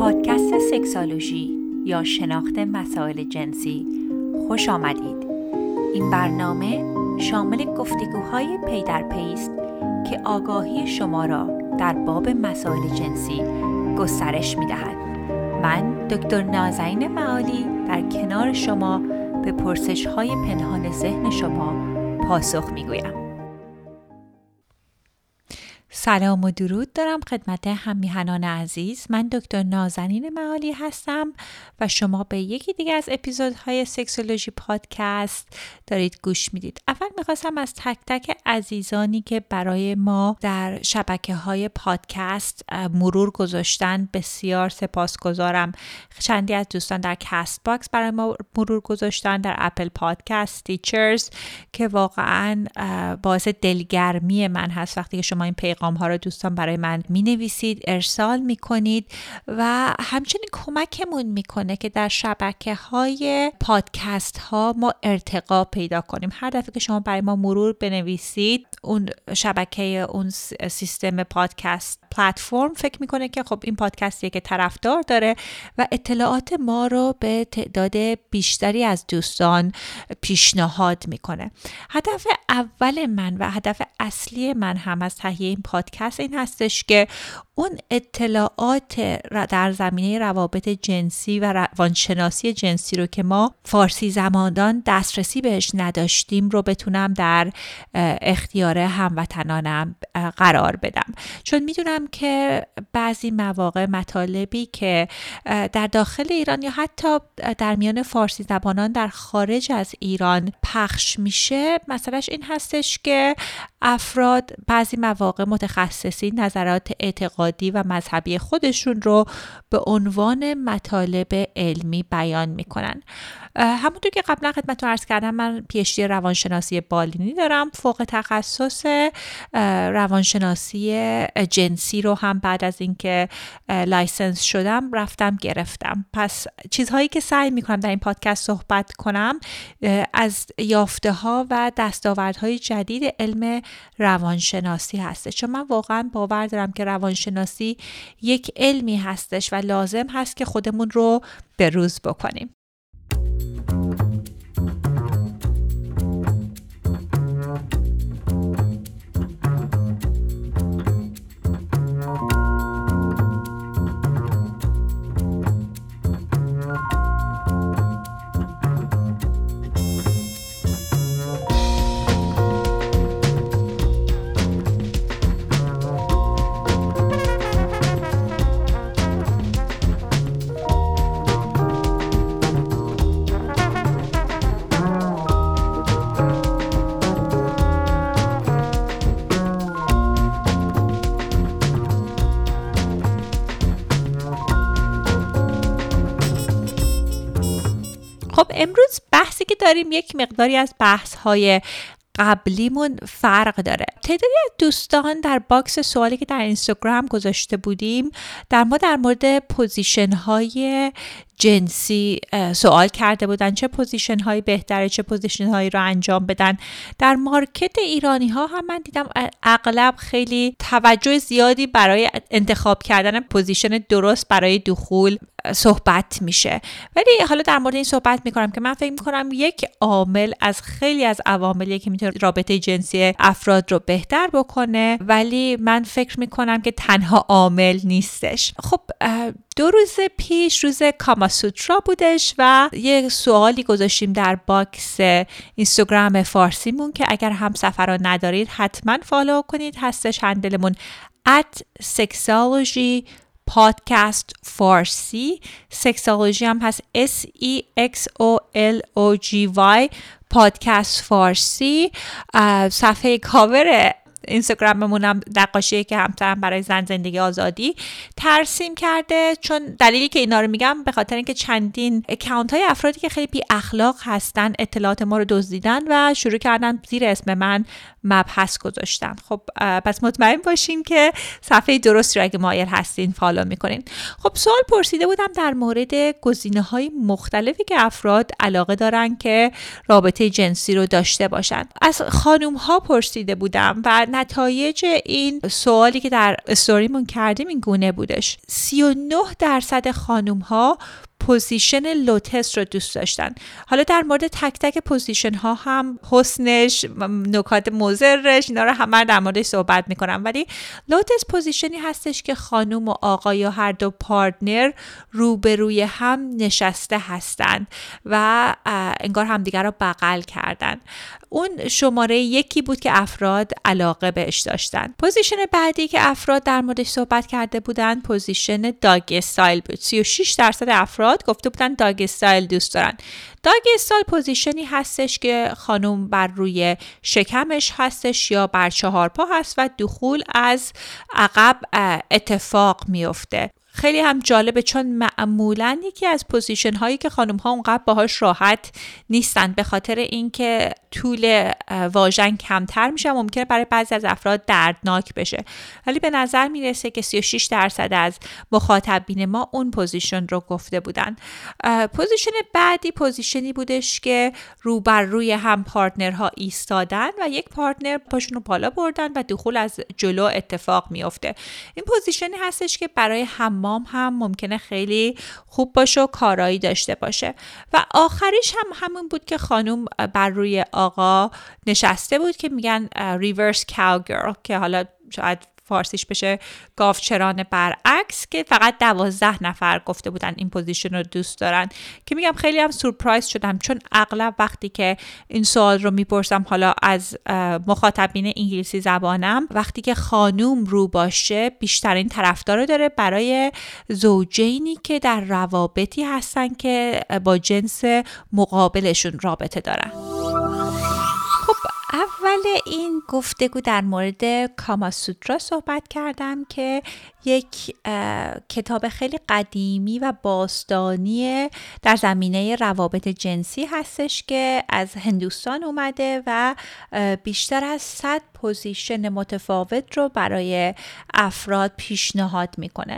پادکست سکسولوژی یا شناخت مسائل جنسی خوش آمدید. این برنامه شامل گفتگوهای پی در پی است که آگاهی شما را در باب مسائل جنسی گسترش می‌دهد. من دکتر نازنین معالی در کنار شما به پرسش‌های پنهان ذهن شما پاسخ می‌گویم. سلام و درود دارم خدمت هم‌میهنان عزیز. من دکتر نازنین معالی هستم و شما به یکی دیگه از اپیزودهای سکسولوژی پادکست دارید گوش میدید. اول میخواستم از تک تک عزیزانی که برای ما در شبکه‌های پادکست مرور گذاشتن بسیار سپاسگزارم. چندی از دوستان در کست باکس برای ما مرور گذاشتن، در اپل پادکست، تیچرز، که واقعاً باعث دلگرمی من هست وقتی که شما این پیغام ها رو دوستان برای من می نویسید، ارسال می کنید و همچنین کمکمون میکنه که در شبکه های پادکست ها ما ارتقا پیدا کنیم. هر دفعه که شما برای ما مرور بنویسید، اون شبکه، اون سیستم پادکست پلتفرم فکر میکنه که خب این پادکستیه که طرفدار داره و اطلاعات ما رو به تعداد بیشتری از دوستان پیشنهاد میکنه. هدف اول من و هدف اصلی من هم از تهیه این پادکست این هستش که اون اطلاعات در زمینه روابط جنسی و روانشناسی جنسی رو که ما فارسی زبانان دسترسی بهش نداشتیم رو بتونم در اختیار هموطنانم قرار بدم. چون میدونم که بعضی مواقع مطالبی که در داخل ایران یا حتی در میان فارسی زبانان در خارج از ایران پخش میشه، مسئلهش این هستش که افراد بعضی مواقع متخصصین نظرات اعتقادی و مذهبی خودشون رو به عنوان مطالب علمی بیان میکنن. همونطور که قبلا خدمتتون عرض کردم، من PhD روانشناسی بالینی دارم. فوق تخصص روانشناسی جنسی رو هم بعد از اینکه لایسنس شدم رفتم گرفتم. پس چیزهایی که سعی میکنم در این پادکست صحبت کنم از یافته ها و دستاوردهای جدید علم روانشناسی هستش، چون من واقعا باور دارم که روانشناسی یک علمی هستش و لازم هست که خودمون رو به روز بکنیم. خب امروز بحثی که داریم یک مقداری از بحث‌های قبلیمون فرق داره. تعدادی از دوستان در باکس سوالی که در اینستاگرام گذاشته بودیم در مورد پوزیشن های جنسی سوال کرده بودن، چه پوزیشن هایی بهتره، چه پوزیشن هایی رو انجام بدن. در مارکت ایرانی ها هم من دیدم اغلب خیلی توجه زیادی برای انتخاب کردن پوزیشن درست برای دخول صحبت میشه، ولی حالا در مورد این صحبت میکنم که من فکر میکنم یک عامل از خیلی از عواملی که میتونه رابطه جنسی افراد رو بهتر بکنه، ولی من فکر میکنم که تنها عامل نیستش. خب 2 روز پیش روز کاماسوترا بودش و یه سوالی گذاشتیم در باکس اینستاگرام فارسیمون که اگر همسفرا ندارید حتما فالو کنید. هستش هندلمون @sexology پادکست فارسی. سکسولوژی هم هست SEXOLOGY پادکست فارسی. صفحه کاور اینستاگراممونم نقاشی که همسرم برای زن زندگی آزادی ترسیم کرده، چون دلیلی که اینا رو میگم به خاطر اینکه چندین اکانت های افرادی که خیلی بی اخلاق هستن اطلاعات ما رو دزدیدن و شروع کردن زیر اسم من مبحث گذاشتن. خب پس مطمئن باشین که صفحه درستی رو اگه مایل هستین فالو میکنین. خب سوال پرسیده بودم در مورد گزینه‌های مختلفی که افراد علاقه دارن که رابطه جنسی رو داشته باشن. از خانوم ها پرسیده بودم و نتایج این سوالی که در استوریمون کردیم این گونه بودش: 39% خانوم ها پوزیشن لو تست رو دوست داشتن. حالا در مورد تک تک پوزیشن ها هم حسنش، نکات مضرش، اینا رو همه در موردش صحبت میکنم، ولی لو تست پوزیشنی هستش که خانوم و آقا یا هر دو پارتنر روبروی هم نشسته هستند و انگار همدیگر رو بغل کردن. اون شماره یکی بود که افراد علاقه بهش داشتن. پوزیشن بعدی که افراد در موردش صحبت کرده بودن پوزیشن داگ استایل بود. 36% افراد گفته بودن داگ استایل دوست دارن. داگ استایل پوزیشنی هستش که خانم بر روی شکمش هستش یا بر 4 پا هست و دخول از عقب اتفاق میفته. خیلی هم جالبه چون معمولاً یکی از پوزیشن هایی که خانم ها اونقدر باهاش راحت نیستن به خاطر اینکه طول واژن کمتر میشه، ممکنه برای بعضی از افراد دردناک بشه، ولی به نظر میرسه که 36% از مخاطبین ما اون پوزیشن رو گفته بودن. پوزیشن بعدی پوزیشنی بودش که رو بر روی هم پارتنرها ایستادن و یک پارتنر پاشون رو بالا بردن و دخول از جلو اتفاق میفته. این پوزیشنی هستش که برای حمام هم ممکنه خیلی خوب باشه و کارایی داشته باشه. و آخریش هم همون بود که خانم بر روی آقا نشسته بود که میگن ریورس کاوگرل، که حالا شاید فارسیش بشه گاوچران برعکس، که فقط 12 نفر گفته بودن این پوزیشن رو دوست دارن، که میگم خیلی هم سورپرایز شدم چون اغلب وقتی که این سوال رو میپرسم حالا از مخاطبین انگلیسی زبانم، وقتی که خانوم رو باشه بیشترین طرفدار داره برای زوجینی که در روابطی هستن که با جنس مقابلشون رابطه دارن. اول این گفتگو در مورد کاماسوترا صحبت کردم که یک کتاب خیلی قدیمی و باستانی در زمینه روابط جنسی هستش که از هندوستان اومده و بیشتر از 100 پوزیشن متفاوت رو برای افراد پیشنهاد میکنه.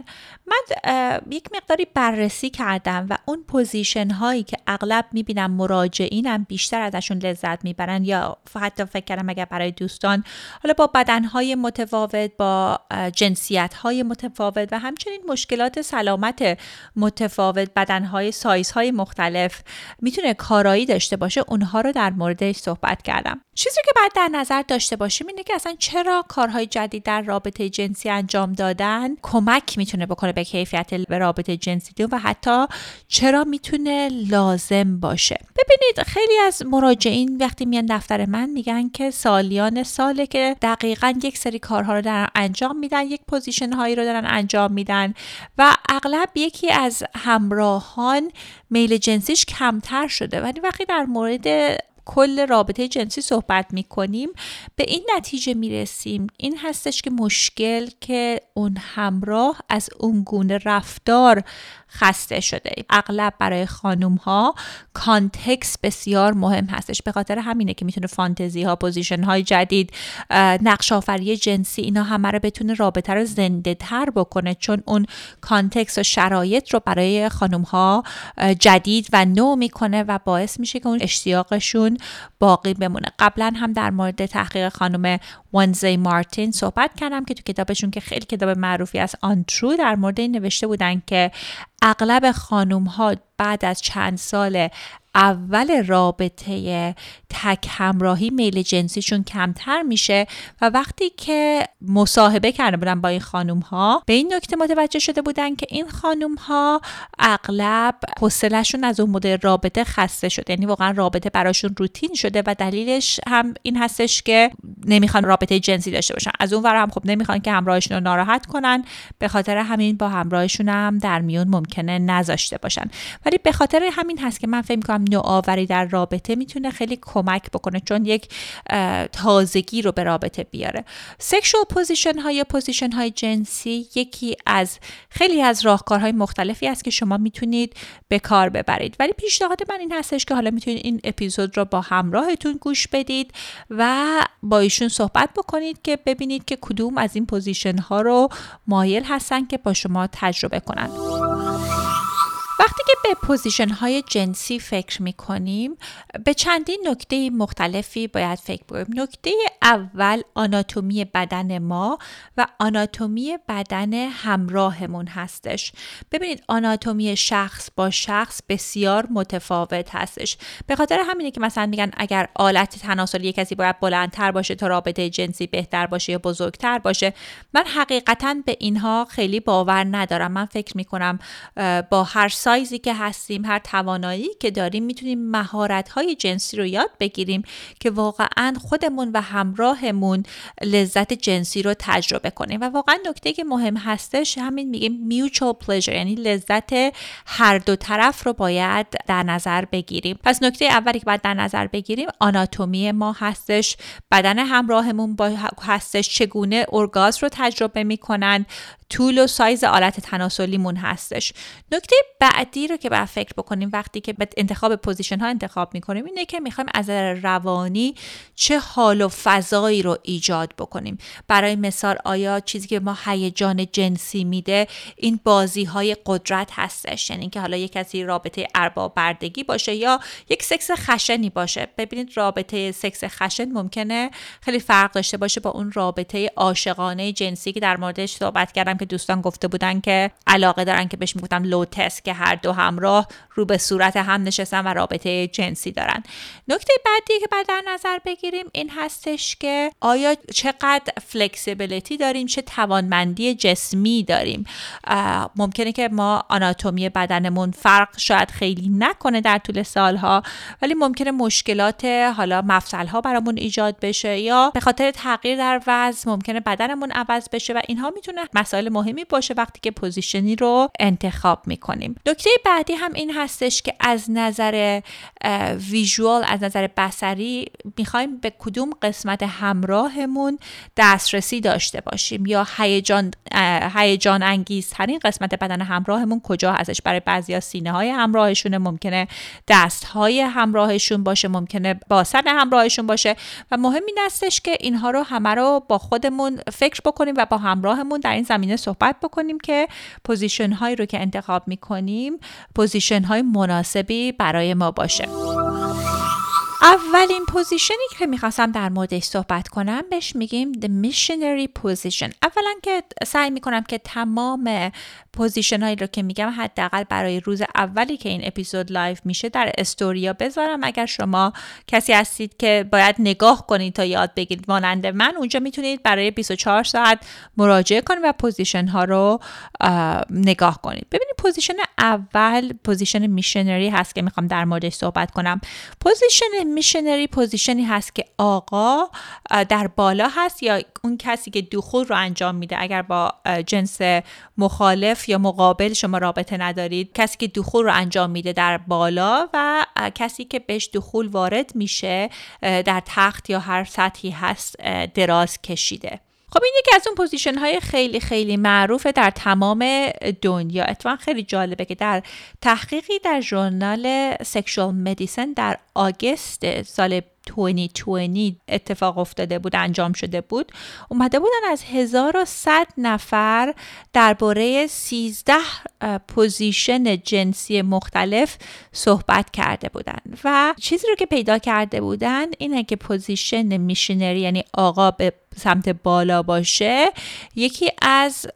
من یک مقداری بررسی کردم و اون پوزیشن هایی که اغلب میبینم مراجعینم بیشتر ازشون لذت میبرن یا حتی فکر کردم اگر برای دوستان حالا با بدنهای متفاوت، با جنسیت‌های متفاوت و همچنین مشکلات سلامت متفاوت، بدنهای سایزهای مختلف میتونه کارایی داشته باشه، اونها رو در موردش صحبت کردم. چیزی که باید در نظر داشته باشیم اینه که اصلا چرا کارهای جدید در رابطه جنسی انجام دادن کمک میتونه بکنه به کیفیت رابطه جنسی و حتی چرا میتونه لازم باشه. ببینید خیلی از مراجعین وقتی میان دفتر من میگن که سالیان ساله که دقیقاً یک سری کارها رو دارن انجام میدن، یک پوزیشن هایی رو دارن انجام میدن و اغلب یکی از همراهان میل جنسیش کمتر شده، ولی وقتی در مورد کل رابطه جنسی صحبت میکنیم به این نتیجه میرسیم این هستش که مشکل که اون همراه از اون گونه رفتار خسته شده. اغلب برای خانوم ها کانتکست بسیار مهم هستش، به خاطر همینه که میتونه فانتزی ها، پوزیشن های جدید، نقش آفری جنسی، اینا همه رو بتونه رابطه رو زنده تر بکنه، چون اون کانتکست و شرایط رو برای خانوم ها جدید و نو میکنه و باعث میشه که اون اشتیاقشون باقی بمونه. قبلا هم در مورد تحقیق خانم ونزی مارتین صحبت کردم که تو کتابشون که خیلی کتاب معروفی از آنترو در مورد این نوشته بودن که اغلب خانوم ها بعد از چند سال اول رابطه تک همراهی میل جنسیشون کمتر میشه و وقتی که مصاحبه کرده بودن با این خانوم ها به این نکته متوجه شده بودن که این خانوم ها اغلب حوصله‌شون از اون مدل رابطه خسته شده، یعنی واقعا رابطه براشون روتین شده و دلیلش هم این هستش که نمیخوان رابطه جنسی داشته باشن، از اون ور هم خب نمیخوان که همراهشون رو ناراحت کنن، به خاطر همین با همراهشون هم در میون ممکنه نذاشته باشن. ولی به خاطر همین هست که من فکر می‌کنم نوآوری در رابطه میتونه خیلی کمک بکنه، چون یک تازگی رو به رابطه بیاره. سکشوال پوزیشن ها یا پوزیشن های جنسی یکی از خیلی از راهکارهای مختلفی است که شما میتونید به کار ببرید، ولی پیشنهاد من این هستش که حالا میتونید این اپیزود رو با همراهتون گوش بدید و با ایشون صحبت بکنید که ببینید که کدوم از این پوزیشن ها رو مایل هستن که با شما تجربه کنن. وقتی که به پوزیشن های جنسی فکر می کنیم به چندین نکته مختلفی باید فکر کنیم. نکته اول آناتومی بدن ما و آناتومی بدن همراهمون هستش. ببینید آناتومی شخص با شخص بسیار متفاوت هستش. به خاطر همینه که مثلا میگن اگر آلت تناسلی کسی باید بلندتر باشه تا رابطه جنسی بهتر باشه یا بزرگتر باشه. من حقیقتاً به اینها خیلی باور ندارم. من فکر میکنم با هر سایزی که هستیم، هر توانایی که داریم، میتونیم مهارت‌های جنسی رو یاد بگیریم که واقعاً خودمون و همراهمون لذت جنسی رو تجربه کنیم. و واقعاً نکته که مهم هستش همین میگیم mutual pleasure، یعنی لذت هر دو طرف رو باید در نظر بگیریم. پس نکته اولی که باید در نظر بگیریم آناتومی ما هستش، بدن همراهمون هستش، چگونه ارگازم رو تجربه میکنن، طول و سایز آلت تناسلیمون هستش. نکته بعدی رو که باید فکر بکنیم وقتی که به انتخاب پوزیشن ها انتخاب میکنیم اینه که میخوایم از نظر روانی چه حال و فضایی رو ایجاد بکنیم. برای مثال آیا چیزی که ما هیجان جنسی میده این بازی های قدرت هستش، یعنی که حالا یک کسی رابطه ارباب بردگی باشه یا یک سکس خشنی باشه. ببینید رابطه سکس خشن ممکنه خیلی فرق داشته باشه با اون رابطه عاشقانه جنسی که در موردش صحبت کردم که دوستان گفته بودن که علاقه دارن که بهش میگفتم لو تست، که هر دو همراه رو به صورت هم نشستن و رابطه جنسی دارن. نکته بعدی که باید در نظر بگیریم این هستش که آیا چقدر فلکسیبیلیتی داریم، چه توانمندی جسمی داریم. ممکنه که ما آناتومی بدنمون فرق شاید خیلی نکنه در طول سالها، ولی ممکنه مشکلات حالا مفصل‌ها برامون ایجاد بشه یا به خاطر تغییر در وزن ممکنه بدنمون عوض بشه و اینها میتونه مسائل مهمی باشه وقتی که پوزیشنی رو انتخاب میکنیم. نکته بعدی هم این هستش که از نظر ویژوال، از نظر بصری میخوایم به کدوم قسمت همراهمون دسترسی داشته باشیم یا هیجان انگیزترین قسمت بدن همراهمون کجا هستش. برای بعضیا سینه های همراهشون، ممکنه دست های همراهشون باشه، ممکنه باسن همراهشون باشه و مهم این هستش که اینها رو همه رو با خودمون فکر بکنیم و با همراهمون در این زمینه صحبت بکنیم که پوزیشن هایی رو که انتخاب میکنیم پوزیشن های مناسبی برای ما باشه. اولین پوزیشنی که میخواستم در موردش صحبت کنم بهش میگیم the missionary position. اولا که سعی میکنم که تمام پوزیشن هایی رو که میگم حداقل برای روز اولی که این اپیزود لایو میشه در استوریا بذارم. اگر شما کسی هستید که باید نگاه کنید تا یاد بگیرید مانند من، اونجا میتونید برای 24 ساعت مراجعه کنید و پوزیشن ها رو نگاه کنید. ببینید پوزیشن اول پوزیشن میشنری هست که میخوام در موردش صحبت کنم. پوزیشن میشنری پوزیشنی هست که آقا در بالا هست یا اون کسی که دخول رو انجام میده. اگر با جنس مخالف یا مقابل شما رابطه ندارید، کسی که دخول رو انجام میده در بالا و کسی که بهش دخول وارد میشه در تخت یا هر سطحی هست دراز کشیده. خب این یکی از اون پوزیشن های خیلی خیلی معروفه در تمام دنیا. اتفاقا خیلی جالبه که در تحقیقی در ژورنال سکشوال مدیسن در آگوست سال 2020 اتفاق افتاده بود، انجام شده بود. اومده بودن از 1100 نفر درباره 13 پوزیشن جنسی مختلف صحبت کرده بودن و چیزی رو که پیدا کرده بودن اینه که پوزیشن میشنری یعنی آقا به سمت بالا باشه یکی از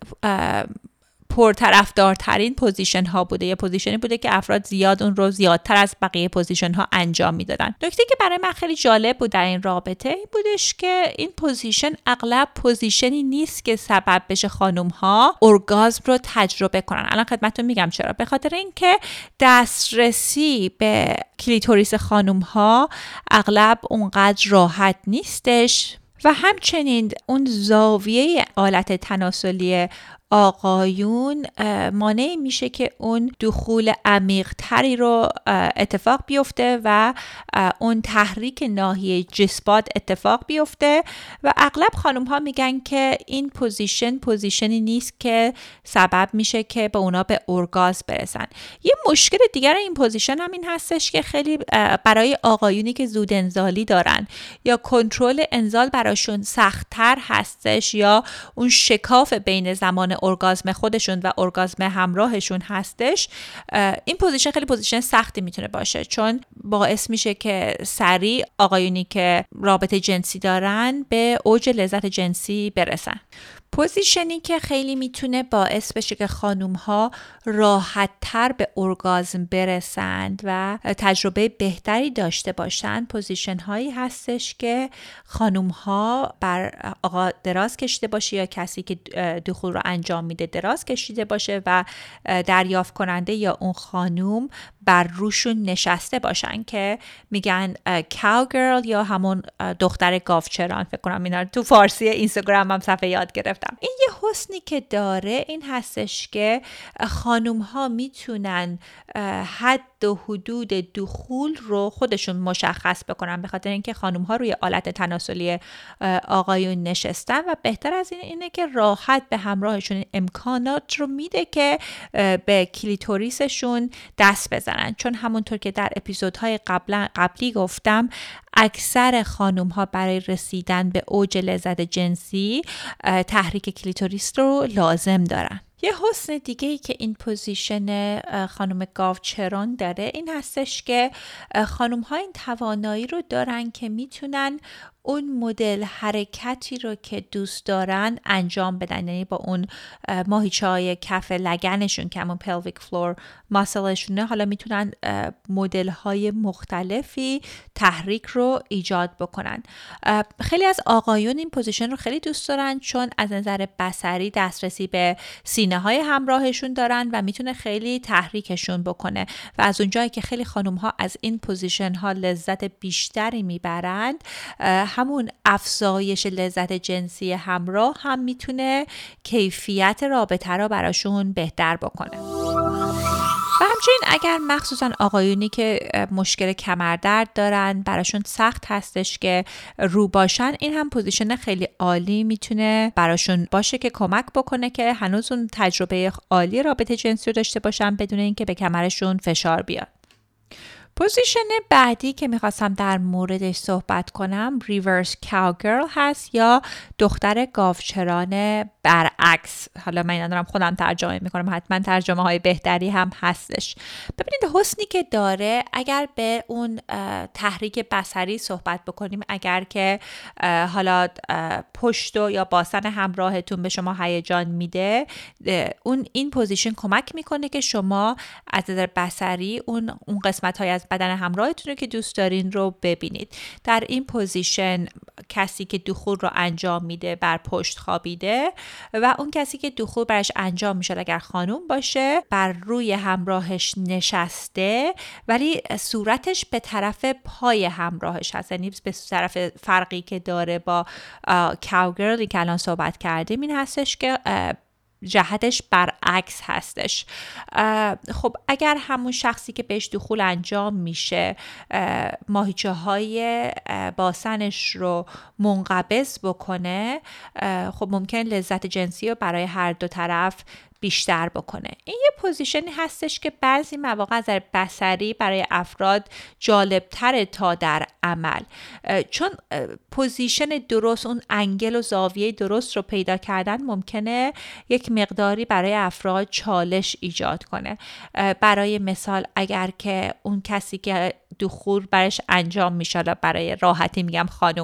پرطرفدارترین پوزیشن ها بوده، یا پوزیشنی بوده که افراد زیاد اون رو زیادتر از بقیه پوزیشن ها انجام میدادن. نکته که برای من خیلی جالب بود در این رابطه این بودش که این پوزیشن اغلب پوزیشنی نیست که سبب بشه خانم ها ارگازم رو تجربه کنن. الان خدمتتون میگم چرا. به خاطر اینکه دسترسی به کلیتوریس خانم ها اغلب اونقدر راحت نیستش و همچنین اون زاویه آلت تناسلی آقایون مانع میشه که اون دخول عمیق تری رو اتفاق بیفته و اون تحریک ناحیه جسپات اتفاق بیفته و اغلب خانم ها میگن که این پوزیشنی نیست که سبب میشه که به اونا به ارگازم برسن. یه مشکل دیگر این پوزیشن هم این هستش که خیلی برای آقایونی که زود انزالی دارن یا کنترل انزال براشون سخت‌تر هستش یا اون شکاف بین زمان ارگازم خودشون و ارگازم همراهشون هستش، این پوزیشن خیلی پوزیشن سختی میتونه باشه، چون باعث میشه که سریع آقایونی که رابطه جنسی دارن به اوج لذت جنسی برسن. پوزیشنی که خیلی میتونه باعث بشه که خانوم‌ها راحت‌تر به ارگازم برسند و تجربه بهتری داشته باشند، پوزیشن هایی هستش که خانوم‌ها بر آقا دراز کشیده باشه یا کسی که دخول رو انجام میده دراز کشیده باشه و دریافت کننده یا اون خانوم بر روشون نشسته باشن که میگن cowgirl یا همون دختر گاوچران. فکر کنم اینا تو فارسی اینستاگرام هم صفحه یاد گرفتم. این یه حسنی که داره این هستش که خانوم ها میتونن حد و حدود دخول رو خودشون مشخص بکنن، به خاطر اینکه خانوم ها روی آلت تناسلی آقایون نشستن و بهتر از اینه که راحت به همراهشون امکانات رو میده که به کلیتوریسشون دست بزنن، چون همونطور که در اپیزودهای قبلی گفتم اکثر خانوم ها برای رسیدن به اوج لذت جنسی تحریک کلیتوریس رو لازم دارن. یه حسن دیگه ای که این پوزیشن خانم گاوچران داره این هستش که خانوم ها این توانایی رو دارن که میتونن اون مدل حرکتی رو که دوست دارن انجام بدن، یعنی با اون ماهیچه های کف لگنشون که همون pelvic floor muscleشونه حالا میتونن مدل های مختلفی تحریک رو ایجاد بکنن. خیلی از آقایون این پوزیشن رو خیلی دوست دارن چون از نظر بصری دسترسی به سینه های همراهشون دارن و میتونه خیلی تحریکشون بکنه و از اونجایی که خیلی خانوم ها از این پوزیشن ها لذت بیشتری میبرند، همون افزایش لذت جنسی همراه هم میتونه کیفیت رابطه رو براشون بهتر بکنه. و همچنین اگر مخصوصا آقایونی که مشکل کمردرد دارن براشون سخت هستش که رو باشن، این هم پوزیشن خیلی عالی میتونه براشون باشه که کمک بکنه که هنوز اون تجربه عالی رابطه جنسی رو داشته باشن بدون اینکه به کمرشون فشار بیاد. پوزیشن بعدی که میخواستم در موردش صحبت کنم ریورس کاوگرل هست یا دختر گاوچران برعکس. حالا من دارم خودم ترجمه میکنم، حتما ترجمه های بهتری هم هستش. ببینید حسنی که داره، اگر به اون تحریک بصری صحبت بکنیم، اگر که حالا پشت و یا باسن همراهتون به شما هیجان میده، این پوزیشن کمک میکنه که شما از نظر بصری اون قسمت های از بدن همراهتون رو که دوست دارین رو ببینید. در این پوزیشن کسی که دخول رو انجام میده بر پشت خوابیده و اون کسی که دخول برش انجام میشه اگر خانوم باشه بر روی همراهش نشسته، ولی صورتش به طرف پای همراهش هست. یعنی به طرف فرقی که داره با کاوگرلی که الان صحبت کردیم این هستش که جهتش برعکس هستش. خب اگر همون شخصی که بهش دخول انجام میشه ماهیچه های باسنش رو منقبض بکنه، خب ممکن لذت جنسی رو برای هر دو طرف بیشتر بکنه. این یه پوزیشنی هستش که بعضی مواقع از نظر بصری برای افراد جالب‌تره تا در عمل، چون پوزیشن درست، اون انگل و زاویه درست رو پیدا کردن ممکنه یک مقداری برای افراد چالش ایجاد کنه. برای مثال اگر که اون کسی که دخول برش انجام میشه، برای راحتی میگم خانم،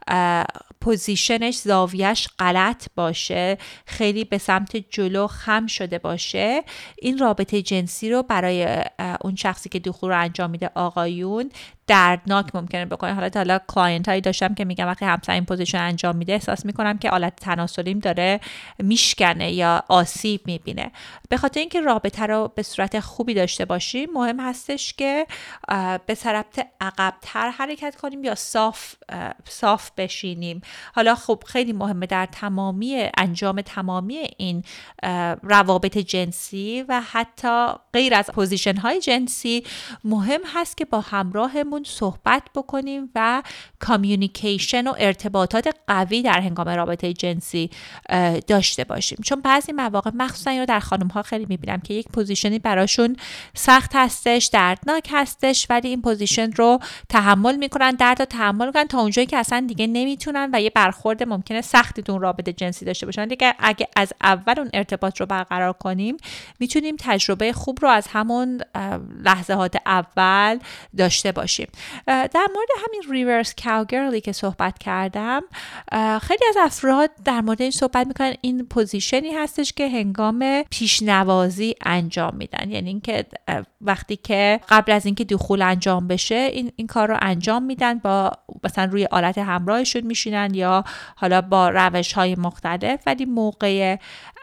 پوزیشنش زاویهش غلط باشه، خیلی به سمت جلو خم شده باشه، این رابطه جنسی رو برای اون شخصی که دخول رو انجام میده آقایون دردناک ممکنه بکنه. حالا کلاینت هایی داشتم که میگم وقتی همسر این پوزیشن انجام میده احساس میکنم که آلت تناسلیم داره میشکنه یا آسیب میبینه. به خاطر اینکه رابطه رو به صورت خوبی داشته باشیم مهم هستش که به طرف عقب‌تر حرکت کنیم یا صاف بشینیم. حالا خب خیلی مهمه در انجام تمامی این روابط جنسی و حتی غیر از پوزیشن های جنسی مهم هست که با همراهمون همون صحبت بکنیم و کامیونیکیشن و ارتباطات قوی در هنگام رابطه جنسی داشته باشیم. چون بعضی مواقع مخصوصا اینو در خانم ها خیلی میبینم که یک پوزیشنی براشون سخت هستش، دردناک هستش، ولی این پوزیشن رو تحمل میکنن، درد رو تحمل میکنن تا اونجایی که اصلا دیگه نمیتونن و یه برخورد ممکنه سختی تو رابطه جنسی داشته باشن. دیگه اگه از اول اون ارتباط رو برقرار کنیم میتونیم تجربه خوب رو از همون لحظات اول داشته باشیم. در مورد همین ریورس کاوگرلی که صحبت کردم، خیلی از افراد در مورد این صحبت میکنن این پوزیشنی هستش که هنگام پیشنوازی انجام میدن، یعنی اینکه وقتی که قبل از اینکه دخول انجام بشه این کار رو انجام میدن، با مثلا روی آلت همراهشون میشینن یا حالا با روش‌های مختلف، ولی موقع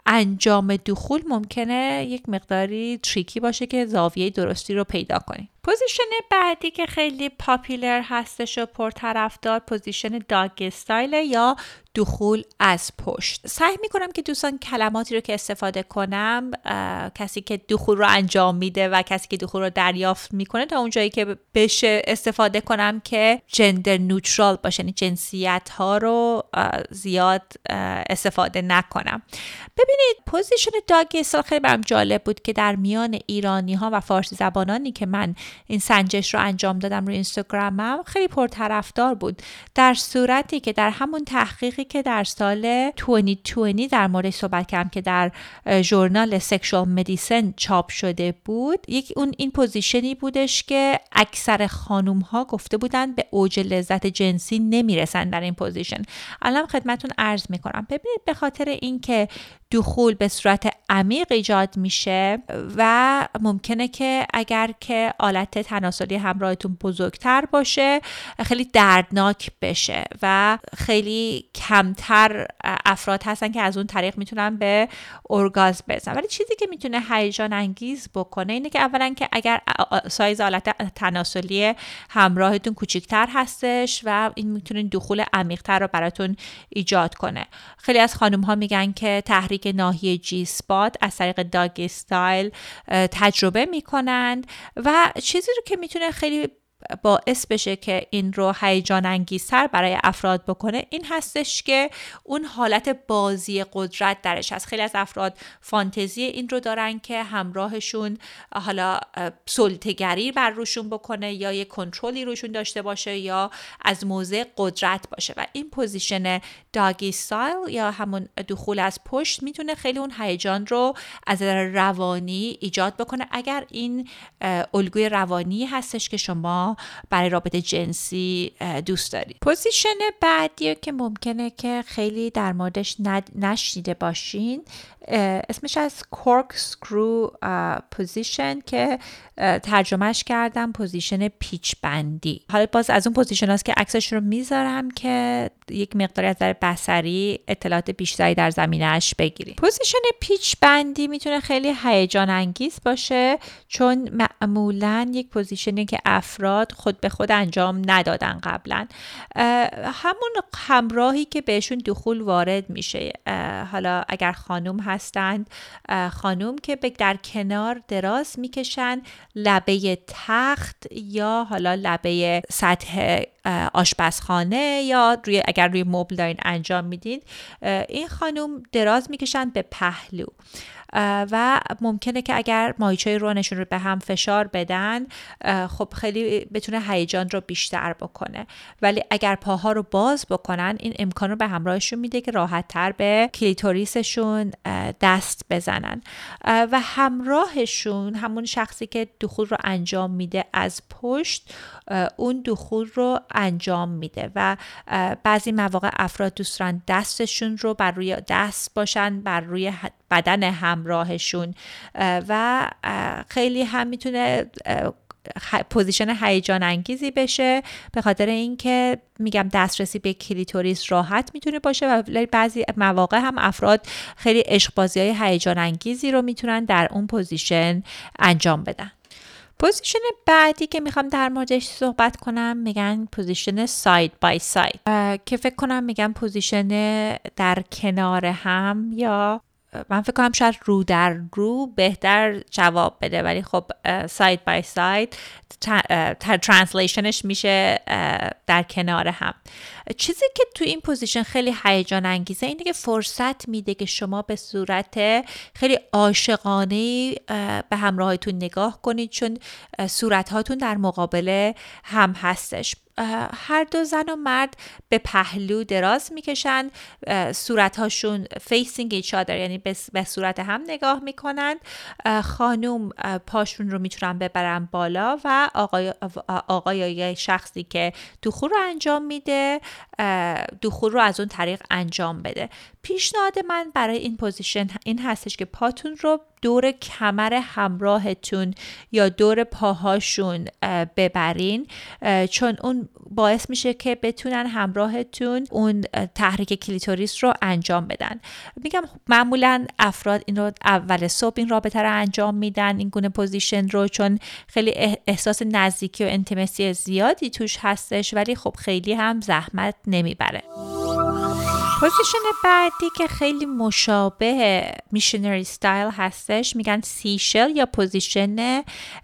انجام دخول ممکنه یک مقداری تریکی باشه که زاویه درستی رو پیدا کنیم. پوزیشن بعدی که خیلی پاپولر هستش و پرطرفدار پوزیشن داگ استایل یا دخول از پشت. سعی میکنم که دوستان کلماتی رو که استفاده کنم، کسی که دخول رو انجام میده و کسی که دخول رو دریافت میکنه تا اونجایی که بشه استفاده کنم که جندر نوترال باشه، یعنی جنسیت ها رو زیاد استفاده نکنم. ببینید پوزیشن داگ استایل خیلی برام جالب بود که در میان ایرانی ها و فارسی زبانانی که من این سنجش رو انجام دادم روی اینستاگرامم خیلی پرطرفدار بود، در صورتی که در همون تحقیقی که در سال 2020 در موردش صحبت کردم که در ژورنال سکشوال مدیسن چاپ شده بود، این پوزیشنی بودش که اکثر خانوم ها گفته بودن به اوج لذت جنسی نمیرسن در این پوزیشن. الان خدمتون عرض میکنم. ببینید به خاطر اینکه دخول به صورت عمیق ایجاد میشه و ممکنه که اگر که آلت تناسلی همراهتون بزرگتر باشه خیلی دردناک بشه و خیلی کمتر افراد هستن که از اون طریق میتونن به ارگازم برسن. ولی چیزی که میتونه هیجان انگیز بکنه اینه که اولا که اگر سایز آلت تناسلی همراهتون کوچیکتر هستش و این میتونه دخول عمیق‌تر رو براتون ایجاد کنه. خیلی از خانم ها میگن که تحریک ناحیه جی اسپات از طریق داگ استایل تجربه میکنند و چیزی رو که میتونه خیلی باعث بشه که این رو هیجان انگیزتر برای افراد بکنه این هستش که اون حالت بازی قدرت درش هست. خیلی از افراد فانتزی این رو دارن که همراهشون حالا سلطه‌گری بر روشون بکنه یا یک کنترلی روشون داشته باشه یا از موضع قدرت باشه و این پوزیشن داگی استایل یا همون دخول از پشت میتونه خیلی اون هیجان رو از روانی ایجاد بکنه اگر این الگوی روانی هستش که شما برای رابطه جنسی دوست دارید. پوزیشن بعدی که ممکنه که خیلی در موردش نشنیده باشین اسمش از corkscrew پوزیشن که ترجمهش کردم پوزیشن پیچ بندی. حالا باز از اون پوزیشن هست که عکسش رو میذارم که یک مقداری از نظر بصری اطلاعات بیشتری در زمینه‌اش بگیرید. پوزیشن پیچ بندی میتونه خیلی هیجان انگیز باشه چون معمولاً یک پوزیشنی که افراد خود به خود انجام ندادن قبلا. همون همراهی که بهشون دخول وارد میشه، حالا اگر خانم هستند، خانم که در کنار دراز میکشن لبه تخت یا حالا لبه سطح آشپزخانه یا اگر روی مبل دارین انجام میدین، این خانم دراز میکشن به پهلو و ممکنه که اگر ماهیچه‌های رونشون رو به هم فشار بدن خب خیلی بتونه هیجان رو بیشتر بکنه، ولی اگر پاها رو باز بکنن این امکان رو به همراهشون میده که راحت تر به کلیتوریسشون دست بزنن و همراهشون همون شخصی که دخول رو انجام میده از پشت اون دخول رو انجام میده و بعضی مواقع افراد دوست دارن دستشون رو بر روی دست باشن بر روی بدن همراهشون و خیلی هم میتونه پوزیشن هیجان انگیزی بشه به خاطر اینکه میگم دسترسی به کلیتوریس راحت میتونه باشه و بعضی مواقع هم افراد خیلی عشق‌بازی‌های هیجان انگیزی رو میتونن در اون پوزیشن انجام بدن. پوزیشن بعدی که میخوام در موردش صحبت کنم میگن پوزیشن ساید بای ساید که فکر کنم میگن پوزیشن در کنار هم یا من فکر کنم شاید رو در رو بهتر جواب بده، ولی خب ساید بای ساید ترنسلیشنش میشه در کنار هم. چیزی که تو این پوزیشن خیلی هیجان انگیزه اینه که فرصت میده که شما به صورت خیلی عاشقانه به همراهتون نگاه کنید، چون صورتهاتون در مقابل هم هستش. هر دو زن و مرد به پهلو دراز میکشن، صورتهاشون facing each other، یعنی به صورت هم نگاه میکنن. خانوم پاشون رو میتونن ببرن بالا و آقای یا شخصی که دخول رو انجام میده دخول رو از اون طریق انجام بده. پیشنهاد من برای این پوزیشن این هستش که پاتون رو دور کمر همراهتون یا دور پاهاشون ببرین، چون اون باعث میشه که بتونن همراهتون اون تحریک کلیتوریس رو انجام بدن. میگم معمولا افراد این رو اول صبح این رابطه رو انجام میدن، این گونه پوزیشن رو، چون خیلی احساس نزدیکی و انتیمسی زیادی توش هستش، ولی خب خیلی هم زحمت نمیبره. پوزیشن بعدی که خیلی مشابه میشنری استایل هستش میگن سیشل یا پوزیشن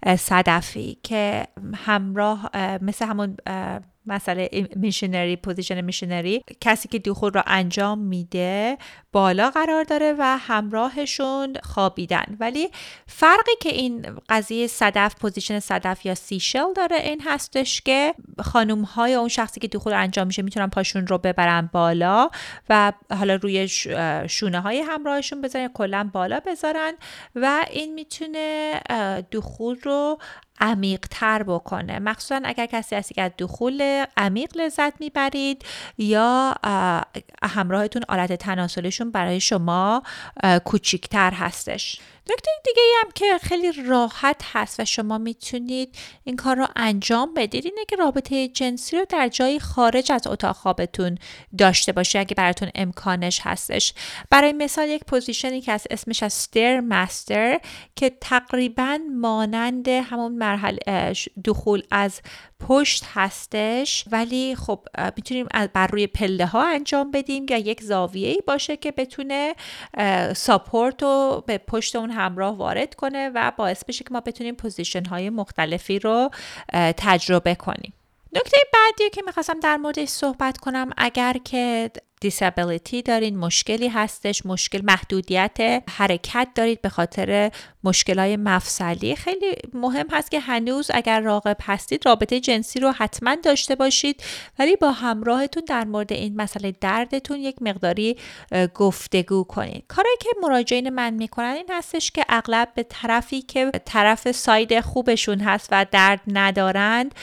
صدفی، که همراه مثل همون مسئله میشنری، پوزیشن میشنری، کسی که دخول رو انجام میده بالا قرار داره و همراهشون خوابیدن. ولی فرقی که این قضیه صدف، پوزیشن صدف یا سیشل داره این هستش که خانم های اون شخصی که دخول انجام میشه میتونن پاشون رو ببرن بالا و حالا روی شونه های همراهشون بذارن، کلا بالا بذارن و این میتونه دخول رو عمیق تر بکنه، مخصوصا اگر کسی هستی که از دخول عمیق لذت میبرید یا همراهتون آلت تناسلیشون برای شما کوچیکتر هستش. نکته دیگه هم که خیلی راحت هست و شما میتونید این کار رو انجام بدید اینه که رابطه جنسی رو در جایی خارج از اتاق خوابتون داشته باشید اگه براتون امکانش هستش. برای مثال یک پوزیشنی که از اسمش از ستیر مستر که تقریبا مانند همون مرحله دخول از پشت هستش، ولی خب میتونیم بر روی پله ها انجام بدیم یا یک زاویه‌ای باشه که بتونه ساپورت رو به پشت اون همراه وارد کنه و باعث بشه که ما بتونیم پوزیشن های مختلفی رو تجربه کنیم. نکته بعدی که میخواستم در موردش صحبت کنم، اگر که دیسابیلیتی دارین، مشکلی هستش، محدودیت حرکت دارید به خاطر مشکلای مفصلی، خیلی مهم هست که هنوز اگر راغب هستید رابطه جنسی رو حتما داشته باشید، ولی با همراهتون در مورد این مسئله دردتون یک مقداری گفتگو کنید. کاری که مراجعین من میکنن این هستش که اغلب به طرفی که طرف ساید خوبشون هست و درد ندارند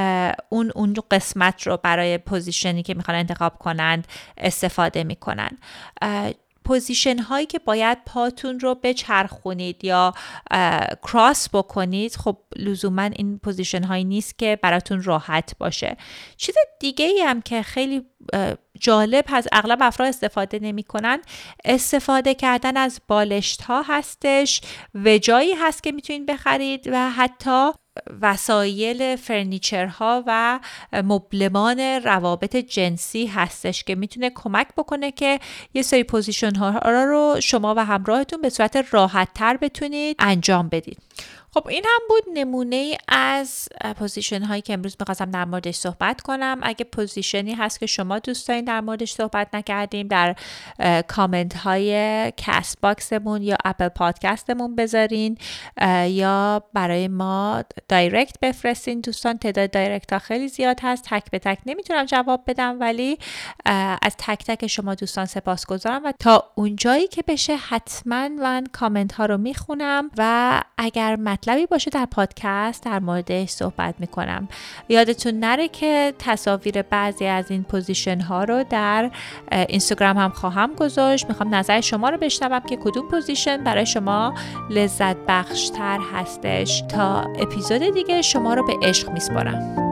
اون قسمت رو برای پوزیشنی که میخوان انتخاب کنند استفاده میکنن. پوزیشن هایی که باید پاتون رو بچرخونید یا کراس بکنید، خب لزوما این پوزیشن هایی نیست که براتون راحت باشه. چیز دیگه ای هم که خیلی جالب هست، اغلب افراد استفاده نمی کنن، استفاده کردن از بالشت ها هستش. وجایی هست که میتونید بخرید و حتی وسایل فرنیچرها و مبلمان روابط جنسی هستش که میتونه کمک بکنه که یه سری پوزیشن ها رو شما و همراهتون به صورت راحت تر بتونید انجام بدید. خب این هم بود نمونه از پوزیشن هایی که امروز می‌خواستم در موردش صحبت کنم. اگه پوزیشنی هست که شما دوست دارین در موردش صحبت نکردیم، در کامنت های کست باکسمون یا اپل پادکستمون بذارین یا برای ما دایرکت بفرستین. دوستان تعداد دایرکت ها خیلی زیاد هست، تک به تک نمیتونم جواب بدم، ولی از تک تک شما دوستان سپاسگزارم و تا اونجایی که بشه حتما من کامنت ها رو میخونم و اگر مطلبی باشه در پادکست در موردش صحبت میکنم. یادتون نره که تصاویر بعضی از این پوزیشن ها رو در اینستاگرام هم خواهم گذاشت. میخوام نظر شما رو بشنوم که کدوم پوزیشن برای شما لذت بخش تر هستش. تا اپیزود دیگه شما رو به عشق میسپارم.